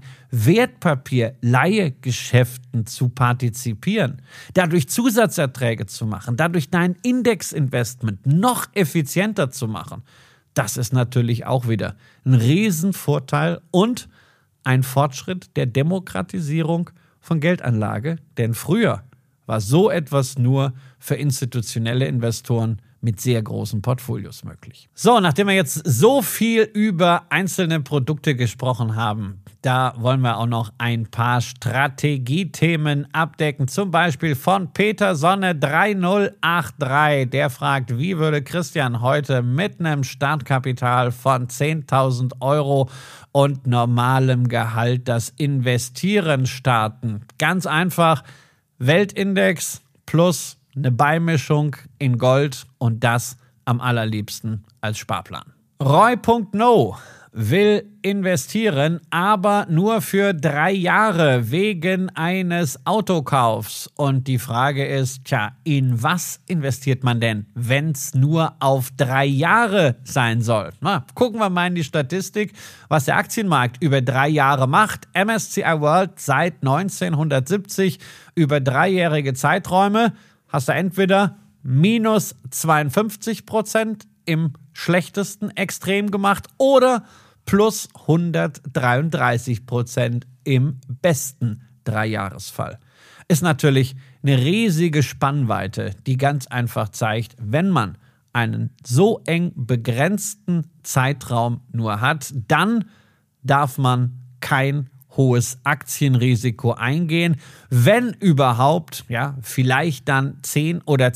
[SPEAKER 2] Wertpapierleihegeschäften zu partizipieren, dadurch Zusatzerträge zu machen, dadurch dein Indexinvestment noch effizienter zu machen. Das ist natürlich auch wieder ein Riesenvorteil und ein Fortschritt der Demokratisierung von Geldanlage. Denn früher war so etwas nur für institutionelle Investoren mit sehr großen Portfolios möglich. So, nachdem wir jetzt so viel über einzelne Produkte gesprochen haben, da wollen wir auch noch ein paar Strategiethemen abdecken. Zum Beispiel von Peter Sonne 3083. Der fragt, wie würde Christian heute mit einem Startkapital von 10.000 Euro und normalem Gehalt das Investieren starten? Ganz einfach, Weltindex plus eine Beimischung in Gold und das am allerliebsten als Sparplan. Roy.no will investieren, aber nur für 3 Jahre wegen eines Autokaufs. Und die Frage ist, in was investiert man denn, wenn es nur auf 3 Jahre sein soll? Gucken wir mal in die Statistik, was der Aktienmarkt über 3 Jahre macht. MSCI World seit 1970 über 3-jährige Zeiträume hast du entweder minus 52% im schlechtesten Extrem gemacht oder plus 133% im besten 3-Jahresfall. Ist natürlich eine riesige Spannweite, die ganz einfach zeigt, wenn man einen so eng begrenzten Zeitraum nur hat, dann darf man kein hohes Aktienrisiko eingehen. Wenn überhaupt, vielleicht dann 10 oder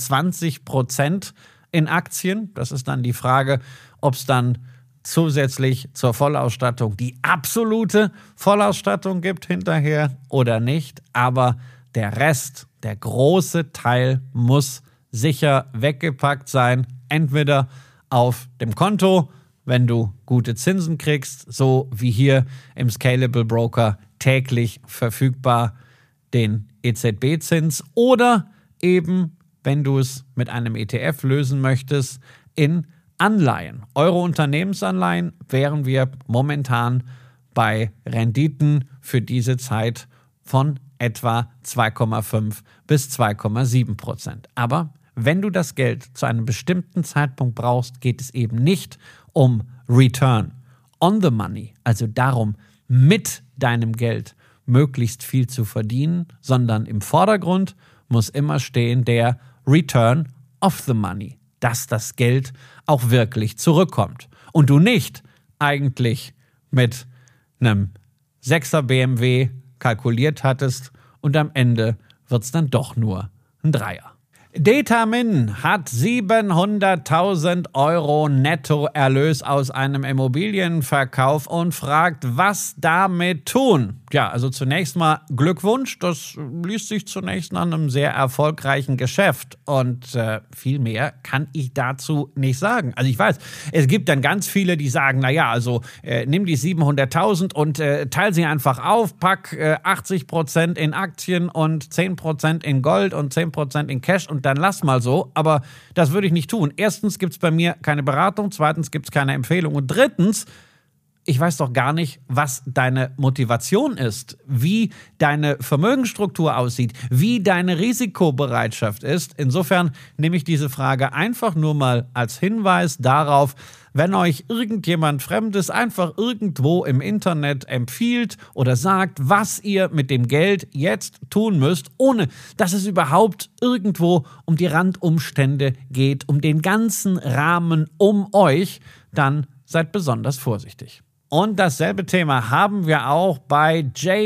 [SPEAKER 2] 20% in Aktien. Das ist dann die Frage, ob es dann zusätzlich zur Vollausstattung die absolute Vollausstattung gibt hinterher oder nicht. Aber der Rest, der große Teil muss sicher weggepackt sein. Entweder auf dem Konto, wenn du gute Zinsen kriegst, so wie hier im Scalable Broker täglich verfügbar den EZB-Zins, oder eben, wenn du es mit einem ETF lösen möchtest, in Anleihen. Euro-Unternehmensanleihen wären wir momentan bei Renditen für diese Zeit von etwa 2,5 bis 2,7%. Aber wenn du das Geld zu einem bestimmten Zeitpunkt brauchst, geht es eben nicht um Return on the money, also darum, mit deinem Geld möglichst viel zu verdienen, sondern im Vordergrund muss immer stehen der Return of the money, dass das Geld auch wirklich zurückkommt und du nicht eigentlich mit einem 6er BMW kalkuliert hattest und am Ende wird es dann doch nur ein 3er. Detamin hat 700.000 Euro Nettoerlös aus einem Immobilienverkauf und fragt, was damit tun. Ja, also zunächst mal Glückwunsch. Das liest sich zunächst nach einem sehr erfolgreichen Geschäft. Und viel mehr kann ich dazu nicht sagen. Also ich weiß, es gibt dann ganz viele, die sagen, nimm die 700.000 und teil sie einfach auf, pack 80% in Aktien und 10% in Gold und 10% in Cash und dann lass mal so, aber das würde ich nicht tun. Erstens gibt es bei mir keine Beratung, zweitens gibt es keine Empfehlung und drittens, ich weiß doch gar nicht, was deine Motivation ist, wie deine Vermögensstruktur aussieht, wie deine Risikobereitschaft ist. Insofern nehme ich diese Frage einfach nur mal als Hinweis darauf, wenn euch irgendjemand Fremdes einfach irgendwo im Internet empfiehlt oder sagt, was ihr mit dem Geld jetzt tun müsst, ohne dass es überhaupt irgendwo um die Randumstände geht, um den ganzen Rahmen um euch, dann seid besonders vorsichtig. Und dasselbe Thema haben wir auch bei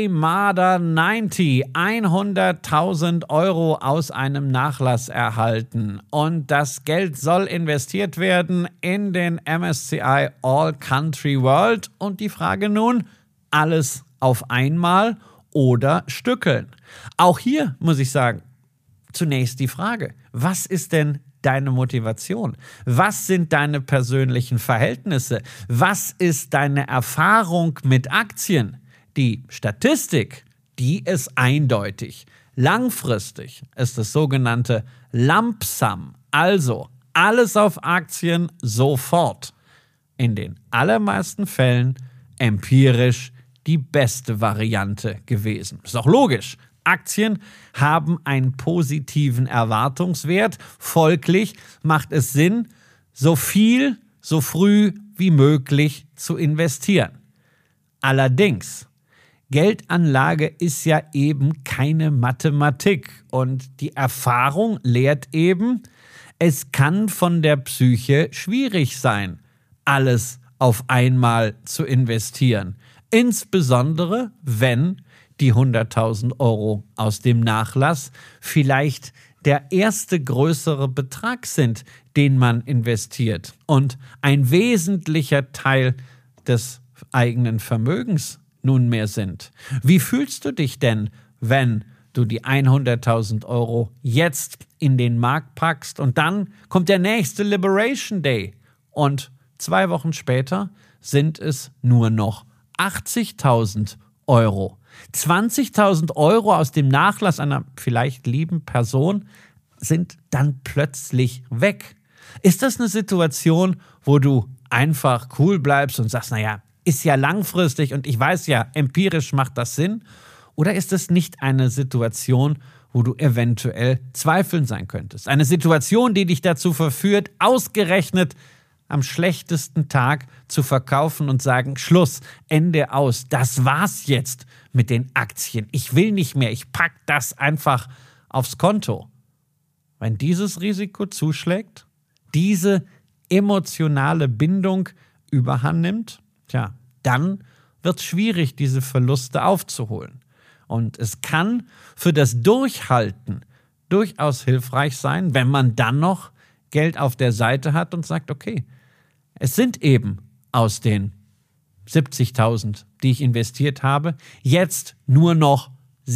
[SPEAKER 2] JMarder90. 100.000 Euro aus einem Nachlass erhalten. Und das Geld soll investiert werden in den MSCI All Country World. Und die Frage nun, alles auf einmal oder stückeln? Auch hier muss ich sagen, zunächst die Frage, was ist denn deine Motivation? Was sind deine persönlichen Verhältnisse? Was ist deine Erfahrung mit Aktien? Die Statistik, die ist eindeutig. Langfristig ist das sogenannte Lump Sum, also alles auf Aktien sofort. In den allermeisten Fällen empirisch die beste Variante gewesen. Ist auch logisch. Aktien haben einen positiven Erwartungswert. Folglich macht es Sinn, so viel, so früh wie möglich zu investieren. Allerdings, Geldanlage ist ja eben keine Mathematik und die Erfahrung lehrt eben, Es kann von der Psyche schwierig sein, alles auf einmal zu investieren. Insbesondere, wenn die 100.000 Euro aus dem Nachlass vielleicht der erste größere Betrag sind, den man investiert und ein wesentlicher Teil des eigenen Vermögens nunmehr sind. Wie fühlst du dich denn, wenn du die 100.000 Euro jetzt in den Markt packst und dann kommt der nächste Liberation Day und 2 Wochen später sind es nur noch 80.000 Euro. 20.000 Euro aus dem Nachlass einer vielleicht lieben Person sind dann plötzlich weg. Ist das eine Situation, wo du einfach cool bleibst und sagst, naja, ist ja langfristig und ich weiß ja, empirisch macht das Sinn? Oder ist es nicht eine Situation, wo du eventuell zweifelnd sein könntest? Eine Situation, die dich dazu verführt, ausgerechnet am schlechtesten Tag zu verkaufen und sagen, Schluss, Ende aus, das war's jetzt mit den Aktien. Ich will nicht mehr, ich pack das einfach aufs Konto. Wenn dieses Risiko zuschlägt, diese emotionale Bindung überhand nimmt, dann wird es schwierig, diese Verluste aufzuholen. Und es kann für das Durchhalten durchaus hilfreich sein, wenn man dann noch Geld auf der Seite hat und sagt, okay, es sind eben aus den 70.000, die ich investiert habe, jetzt nur noch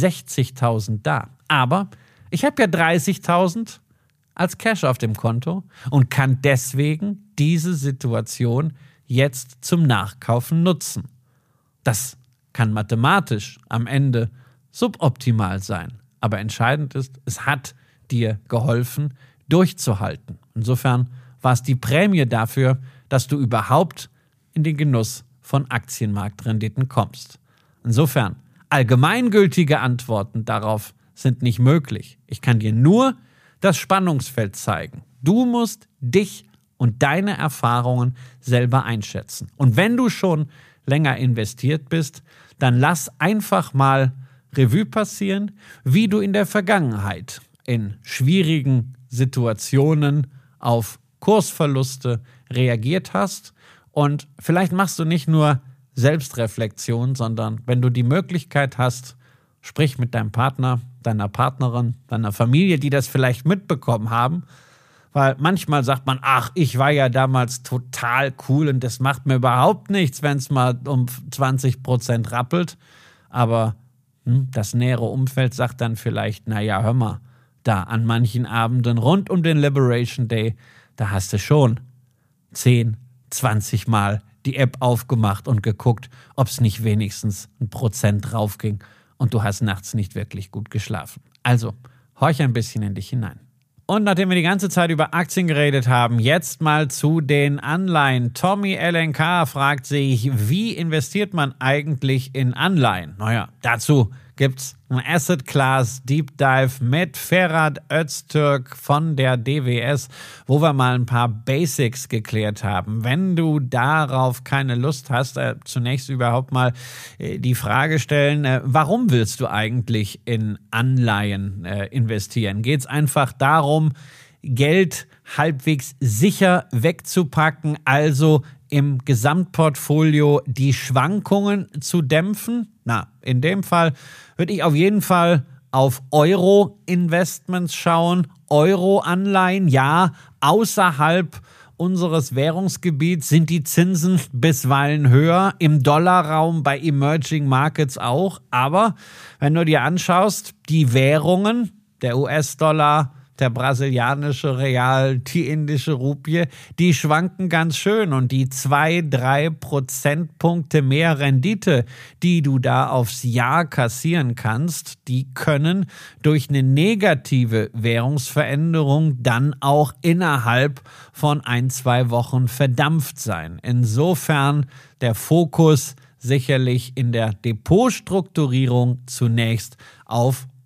[SPEAKER 2] 60.000 da. Aber ich habe ja 30.000 als Cash auf dem Konto und kann deswegen diese Situation jetzt zum Nachkaufen nutzen. Das kann mathematisch am Ende suboptimal sein, aber entscheidend ist, es hat dir geholfen, durchzuhalten. Insofern war es die Prämie dafür, dass du überhaupt in den Genuss von Aktienmarktrenditen kommst. Insofern, allgemeingültige Antworten darauf sind nicht möglich. Ich kann dir nur das Spannungsfeld zeigen. Du musst dich und deine Erfahrungen selber einschätzen. Und wenn du schon länger investiert bist, dann lass einfach mal Revue passieren, wie du in der Vergangenheit in schwierigen Situationen auf Kursverluste reagiert hast. Und vielleicht machst du nicht nur Selbstreflexion, sondern wenn du die Möglichkeit hast, sprich mit deinem Partner, deiner Partnerin, deiner Familie, die das vielleicht mitbekommen haben, weil manchmal sagt man, ach, ich war ja damals total cool und das macht mir überhaupt nichts, wenn es mal um 20% rappelt. Aber das nähere Umfeld sagt dann vielleicht, naja, hör mal, da an manchen Abenden rund um den Liberation Day, da hast du schon 10, 20 Mal die App aufgemacht und geguckt, ob es nicht wenigstens 1% draufging und du hast nachts nicht wirklich gut geschlafen. Also, horch ein bisschen in dich hinein. Und nachdem wir die ganze Zeit über Aktien geredet haben, jetzt mal zu den Anleihen. Tommy LNK fragt sich, wie investiert man eigentlich in Anleihen? Naja, dazu gibt's ein Asset Class Deep Dive mit Ferhat Öztürk von der DWS, wo wir mal ein paar Basics geklärt haben. Wenn du darauf keine Lust hast, zunächst überhaupt mal die Frage stellen, warum willst du eigentlich in Anleihen investieren? Geht es einfach darum, Geld halbwegs sicher wegzupacken, also im Gesamtportfolio die Schwankungen zu dämpfen? Na, in dem Fall würde ich auf jeden Fall auf Euro-Investments schauen. Euro-Anleihen, ja, außerhalb unseres Währungsgebiets sind die Zinsen bisweilen höher, im Dollarraum bei Emerging Markets auch. Aber wenn du dir anschaust, die Währungen, der US-Dollar, der brasilianische Real, die indische Rupie, die schwanken ganz schön und die 2-3 Prozentpunkte mehr Rendite, die du da aufs Jahr kassieren kannst, die können durch eine negative Währungsveränderung dann auch innerhalb von 1-2 Wochen verdampft sein. Insofern der Fokus sicherlich in der Depotstrukturierung zunächst auf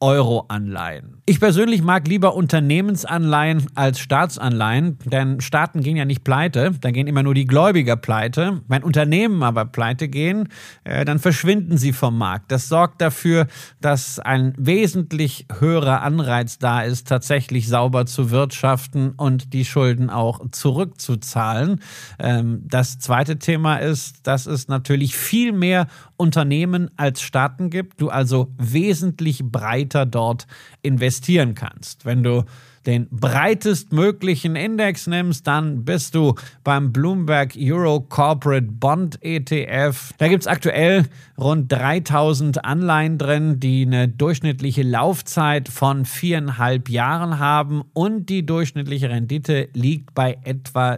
[SPEAKER 2] Euro-Anleihen. Ich persönlich mag lieber Unternehmensanleihen als Staatsanleihen, denn Staaten gehen ja nicht pleite, da gehen immer nur die Gläubiger pleite. Wenn Unternehmen aber pleite gehen, dann verschwinden sie vom Markt. Das sorgt dafür, dass ein wesentlich höherer Anreiz da ist, tatsächlich sauber zu wirtschaften und die Schulden auch zurückzuzahlen. Das zweite Thema ist, dass es natürlich viel mehr Unternehmen als Staaten gibt, du also wesentlich breiter dort investieren kannst. Wenn du den breitestmöglichen Index nimmst, dann bist du beim Bloomberg Euro Corporate Bond ETF. Da gibt es aktuell rund 3000 Anleihen drin, die eine durchschnittliche Laufzeit von 4,5 Jahren haben und die durchschnittliche Rendite liegt bei etwa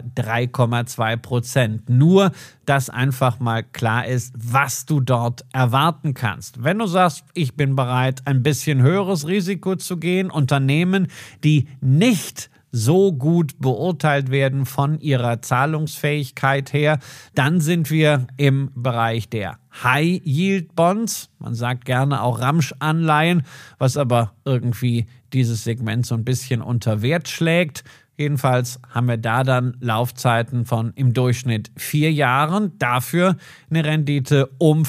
[SPEAKER 2] 3,2%. Nur, dass einfach mal klar ist, was du dort erwarten kannst. Wenn du sagst, ich bin bereit, ein bisschen höheres Risiko zu gehen, Unternehmen, die nicht so gut beurteilt werden von ihrer Zahlungsfähigkeit her, dann sind wir im Bereich der High-Yield-Bonds. Man sagt gerne auch Ramsch-Anleihen, was aber irgendwie dieses Segment so ein bisschen unter Wert schlägt. Jedenfalls haben wir da dann Laufzeiten von im Durchschnitt 4 Jahren, dafür eine Rendite um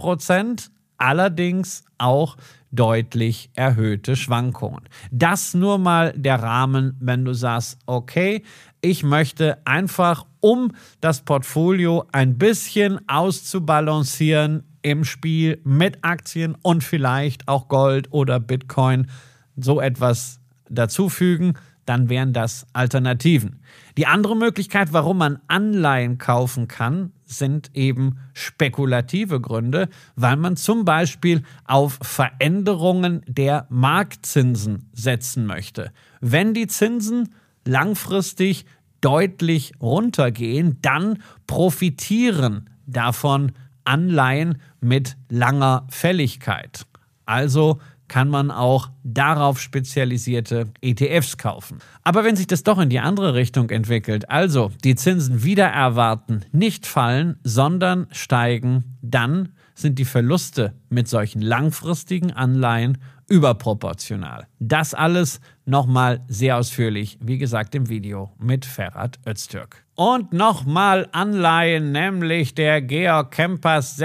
[SPEAKER 2] 5%, allerdings auch deutlich erhöhte Schwankungen. Das nur mal der Rahmen, wenn du sagst, okay, ich möchte einfach, um das Portfolio ein bisschen auszubalancieren im Spiel mit Aktien und vielleicht auch Gold oder Bitcoin, so etwas dazufügen, dann wären das Alternativen. Die andere Möglichkeit, warum man Anleihen kaufen kann, sind eben spekulative Gründe, weil man zum Beispiel auf Veränderungen der Marktzinsen setzen möchte. Wenn die Zinsen langfristig deutlich runtergehen, dann profitieren davon Anleihen mit langer Fälligkeit. Also kann man auch darauf spezialisierte ETFs kaufen. Aber wenn sich das doch in die andere Richtung entwickelt, also die Zinsen wider erwarten nicht fallen, sondern steigen, dann sind die Verluste mit solchen langfristigen Anleihen überproportional. Das alles nochmal sehr ausführlich, wie gesagt, im Video mit Ferhat Öztürk. Und nochmal Anleihen, nämlich der Georg Kempers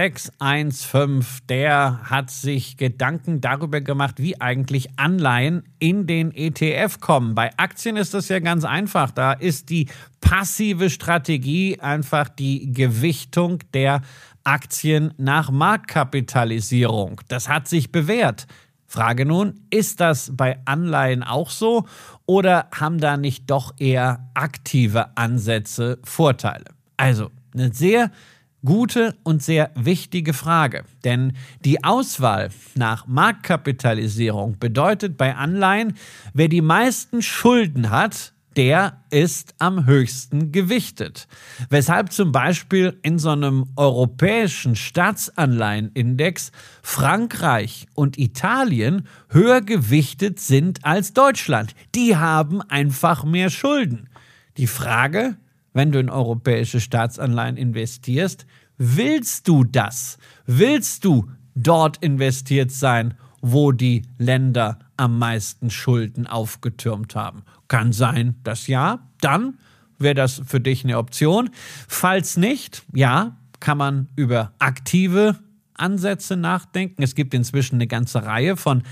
[SPEAKER 2] 615, der hat sich Gedanken darüber gemacht, wie eigentlich Anleihen in den ETF kommen. Bei Aktien ist das ja ganz einfach, da ist die passive Strategie einfach die Gewichtung der Aktien nach Marktkapitalisierung. Das hat sich bewährt. Frage nun, ist das bei Anleihen auch so oder haben da nicht doch eher aktive Ansätze Vorteile? Also eine sehr gute und sehr wichtige Frage, denn die Auswahl nach Marktkapitalisierung bedeutet bei Anleihen, wer die meisten Schulden hat, der ist am höchsten gewichtet. Weshalb zum Beispiel in so einem europäischen Staatsanleihenindex Frankreich und Italien höher gewichtet sind als Deutschland. Die haben einfach mehr Schulden. Die Frage, wenn du in europäische Staatsanleihen investierst, willst du das? Willst du dort investiert sein, wo die Länder am meisten Schulden aufgetürmt haben? Kann sein, dass ja, dann wäre das für dich eine Option. Falls nicht, ja, kann man über aktive Ansätze nachdenken. Es gibt inzwischen eine ganze Reihe von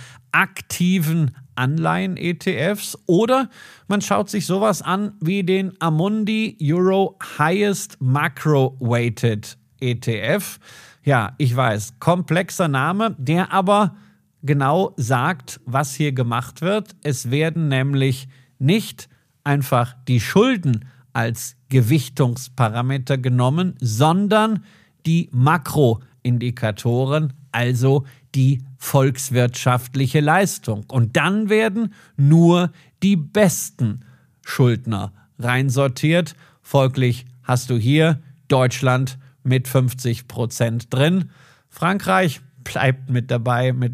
[SPEAKER 2] aktiven Anleihen-ETFs oder man schaut sich sowas an wie den Amundi Euro Highest Macro-Weighted ETF. Ja, ich weiß, komplexer Name, der aber genau sagt, was hier gemacht wird. Es werden nämlich nicht einfach die Schulden als Gewichtungsparameter genommen, sondern die Makroindikatoren, also die volkswirtschaftliche Leistung. Und dann werden nur die besten Schuldner reinsortiert. Folglich hast du hier Deutschland mit 50% drin, Frankreich bleibt mit dabei mit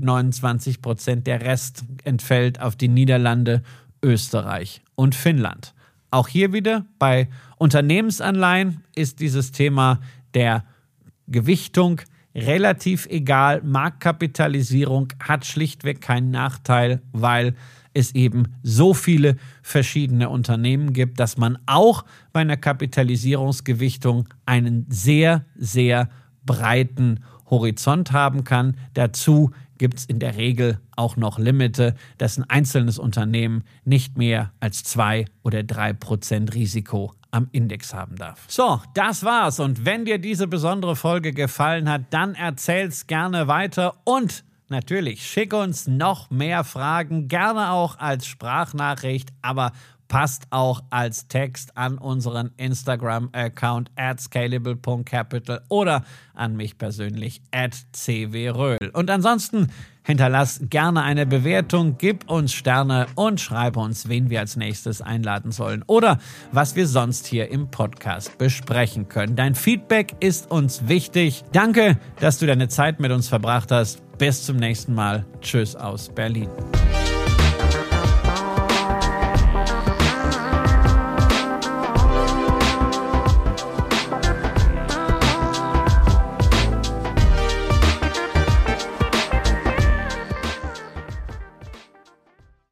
[SPEAKER 2] 29%, der Rest entfällt auf die Niederlande, Österreich und Finnland. Auch hier wieder bei Unternehmensanleihen ist dieses Thema der Gewichtung relativ egal. Marktkapitalisierung hat schlichtweg keinen Nachteil, weil es eben so viele verschiedene Unternehmen gibt, dass man auch bei einer Kapitalisierungsgewichtung einen sehr, sehr breiten Horizont haben kann. Dazu gibt es in der Regel auch noch Limite, dass ein einzelnes Unternehmen nicht mehr als 2 oder 3% Risiko am Index haben darf. So, das war's. Und wenn dir diese besondere Folge gefallen hat, dann erzähl's gerne weiter und natürlich, schick uns noch mehr Fragen, gerne auch als Sprachnachricht, aber passt auch als Text an unseren Instagram-Account @scalable.capital oder an mich persönlich @cwröhl. Und ansonsten hinterlass gerne eine Bewertung, gib uns Sterne und schreib uns, wen wir als nächstes einladen sollen oder was wir sonst hier im Podcast besprechen können. Dein Feedback ist uns wichtig. Danke, dass du deine Zeit mit uns verbracht hast. Bis zum nächsten Mal. Tschüss aus Berlin.